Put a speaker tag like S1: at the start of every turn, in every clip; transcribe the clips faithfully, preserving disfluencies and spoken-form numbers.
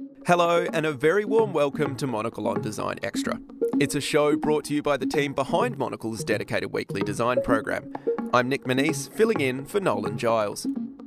S1: Hello and a very warm welcome to Monocle on Design Extra. It's a show brought to you by the team behind Monocle's dedicated weekly design program. I'm Nick Manise, filling in for Nolan Giles.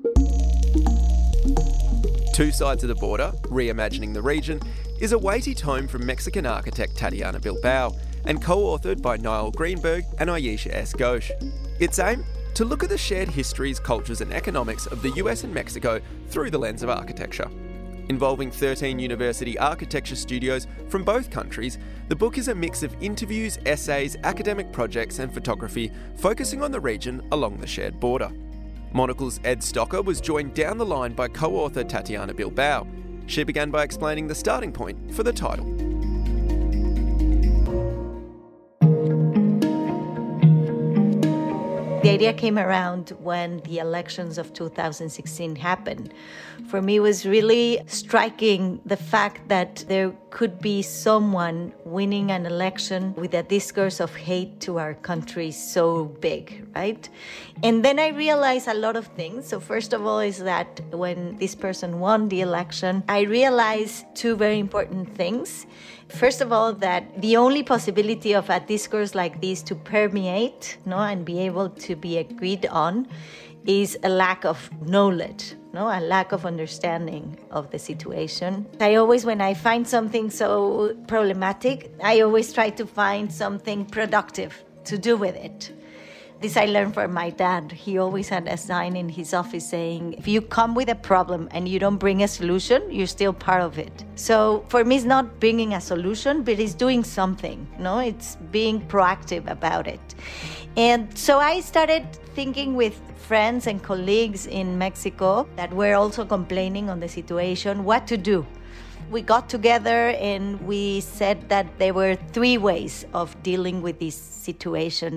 S1: Two Sides of the Border, Reimagining the Region, is a weighty tome from Mexican architect Tatiana Bilbao and co-authored by Niall Greenberg and Ayesha S. Ghosh. Its aim? To look at the shared histories, cultures and economics of the U S and Mexico through the lens of architecture. Involving thirteen university architecture studios from both countries, the book is a mix of interviews, essays, academic projects and photography focusing on the region along the shared border. Monocle's Ed Stocker was joined down the line by co-author Tatiana Bilbao. She began by explaining the starting point for the title.
S2: The idea came around when the elections of two thousand sixteen happened. For me, it was really striking the fact that there could be someone winning an election with a discourse of hate to our country so big, right? And then I realized a lot of things. So first of all is that when this person won the election, I realized two very important things. First of all, that the only possibility of a discourse like this to permeate, no, and be able to be agreed on is a lack of knowledge, no, a lack of understanding of the situation. I always, when I find something so problematic, I always try to find something productive to do with it. This I learned from my dad. He always had a sign in his office saying, if you come with a problem and you don't bring a solution, you're still part of it. So for me, it's not bringing a solution, but it's doing something. No, it's being proactive about it. And so I started thinking with friends and colleagues in Mexico that were also complaining on the situation, what to do. We got together and we said that there were three ways of dealing with this situation.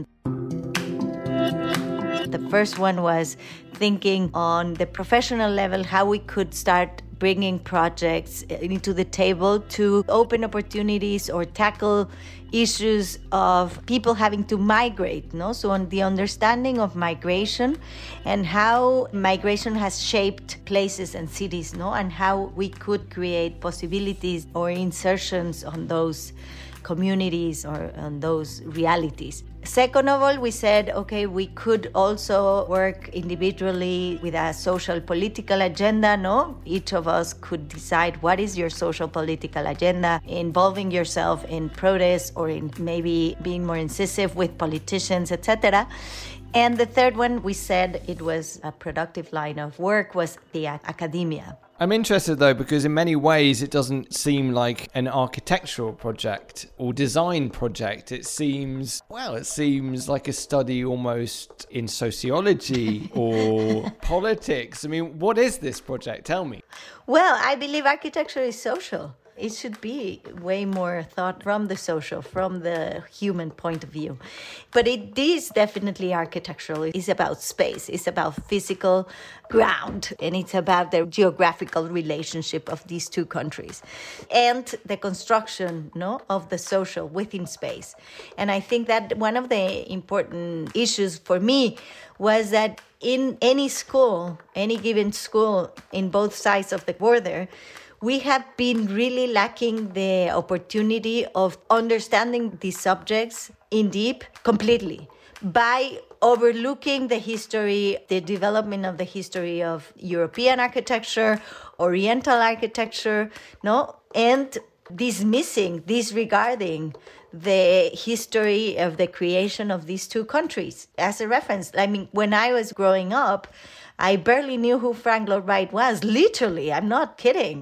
S2: The first one was thinking on the professional level how we could start bringing projects into the table to open opportunities or tackle issues of people having to migrate, no? So on the understanding of migration and how migration has shaped places and cities, no? And how we could create possibilities or insertions on those communities or on those realities. Second of all, we said, okay, we could also work individually with a social political agenda, no? Each of us could decide what is your social political agenda, involving yourself in protests or in maybe being more incisive with politicians, et cetera. And the third one, we said it was a productive line of work, was the academia.
S3: I'm interested though, because in many ways it doesn't seem like an architectural project or design project. It seems, well, it seems like a study almost in sociology or politics. I mean, what is this project? Tell me.
S2: Well, I believe architecture is social. It should be way more thought from the social, from the human point of view. But it is definitely architectural. It's about space. It's about physical ground. And it's about the geographical relationship of these two countries. And the construction, no, of the social within space. And I think that one of the important issues for me was that in any school, any given school in both sides of the border, we have been really lacking the opportunity of understanding these subjects in deep completely by overlooking the history, the development of the history of European architecture, Oriental architecture, no, and dismissing, disregarding the history of the creation of these two countries. As a reference, I mean, when I was growing up, I barely knew who Frank Lloyd Wright was. Literally, I'm not kidding.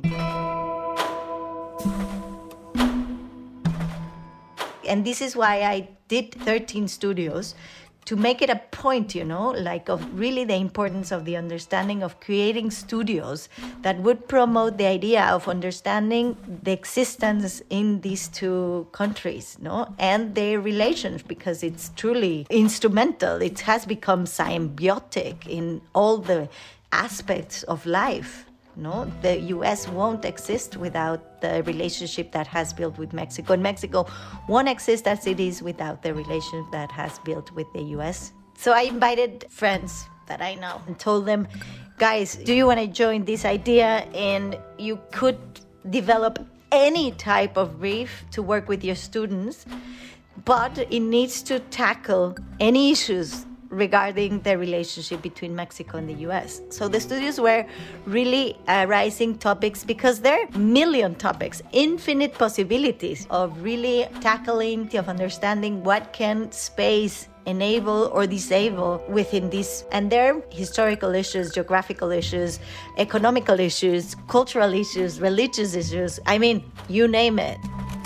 S2: And this is why I did thirteen studios, to make it a point, you know, like of really the importance of the understanding of creating studios that would promote the idea of understanding the existence in these two countries, no, and their relations, because it's truly instrumental. It has become symbiotic in all the aspects of life. No, the U S won't exist without the relationship that has built with Mexico. And Mexico won't exist as it is without the relationship that has built with the U S. So I invited friends that I know and told them, guys, do you want to join this idea? And you could develop any type of brief to work with your students, but it needs to tackle any issues regarding the relationship between Mexico and the U S. So the studios were really uh, raising topics because there are million topics, infinite possibilities of really tackling, of understanding what can space enable or disable within this. And there are historical issues, geographical issues, economical issues, cultural issues, religious issues. I mean, you name it.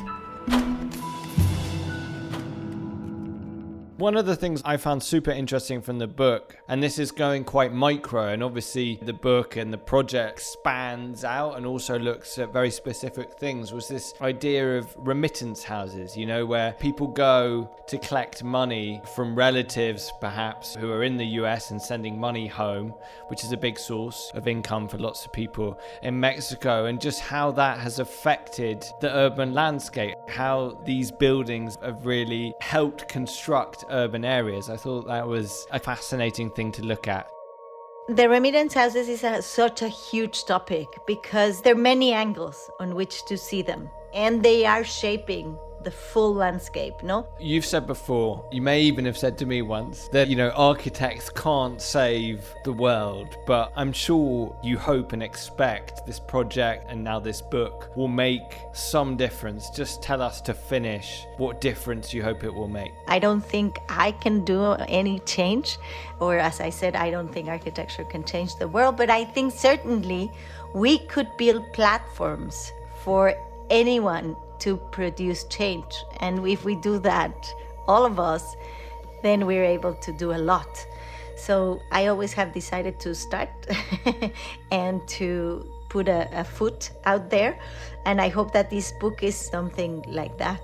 S3: One of the things I found super interesting from the book, and this is going quite micro, and obviously the book and the project spans out and also looks at very specific things, was this idea of remittance houses, you know, where people go to collect money from relatives, perhaps, who are in the U S and sending money home, which is a big source of income for lots of people in Mexico, and just how that has affected the urban landscape, how these buildings have really helped construct urban areas. I thought that was a fascinating thing to look at.
S2: The remittance houses is a, such a huge topic because there are many angles on which to see them, and they are shaping the full landscape, no?
S3: You've said before, you may even have said to me once, that, you know, architects can't save the world, but I'm sure you hope and expect this project and now this book will make some difference. Just tell us to finish what difference you hope it will make.
S2: I don't think I can do any change, or as I said, I don't think architecture can change the world, but I think certainly we could build platforms for anyone to produce change. And if we do that, all of us, then we're able to do a lot. So I always have decided to start and to put a, a foot out there. And I hope that this book is something like that.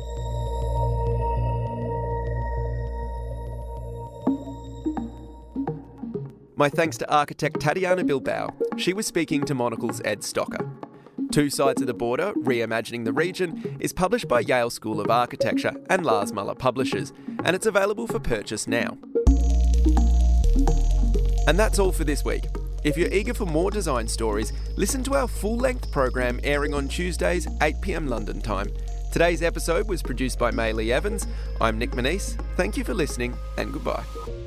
S1: My thanks to architect Tatiana Bilbao. She was speaking to Monocle's Ed Stocker. Two Sides of the Border, Reimagining the Region, is published by Yale School of Architecture and Lars Muller Publishers, and it's available for purchase now. And that's all for this week. If you're eager for more design stories, listen to our full-length program airing on Tuesdays, eight p m London time. Today's episode was produced by Maylee Evans. I'm Nick Manise. Thank you for listening, and goodbye.